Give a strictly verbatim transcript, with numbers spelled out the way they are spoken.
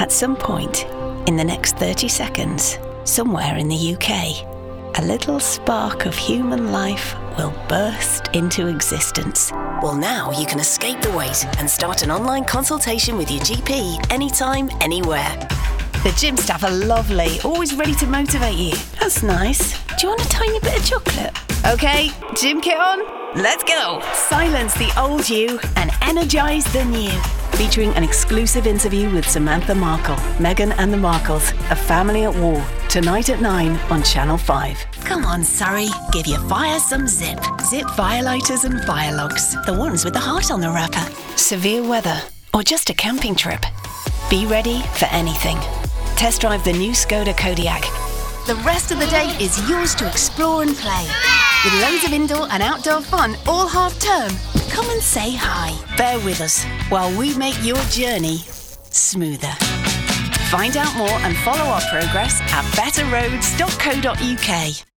At some point in the next thirty seconds, somewhere in the U K, a little spark of human life will burst into existence. Well, now you can escape the wait and start an online consultation with your G P anytime, anywhere. The gym staff are lovely, always ready to motivate you. That's nice. Do you want a tiny bit of chocolate? Okay, gym kit on? Let's go. Silence the old you and energize the new. Featuring an exclusive interview with Samantha Markle, Meghan and the Markles, A Family at War, tonight at nine on Channel five. Come on, Surrey, give your fire some zip. Zip firelighters and fire logs, the ones with the heart on the wrapper. Severe weather or just a camping trip. Be ready for anything. Test drive the new Skoda Kodiaq. The rest of the day is yours to explore and play. With loads of indoor and outdoor fun all half term. Come and say hi. Bear with us while we make your journey smoother. Find out more and follow our progress at better roads dot co dot uk.